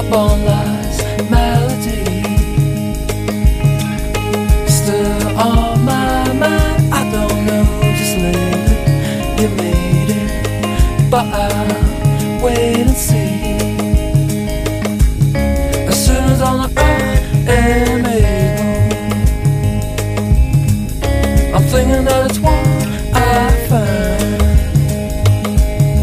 upon life's melody. Still on my mind, I don't know, just lately you made it, but I'll wait and see.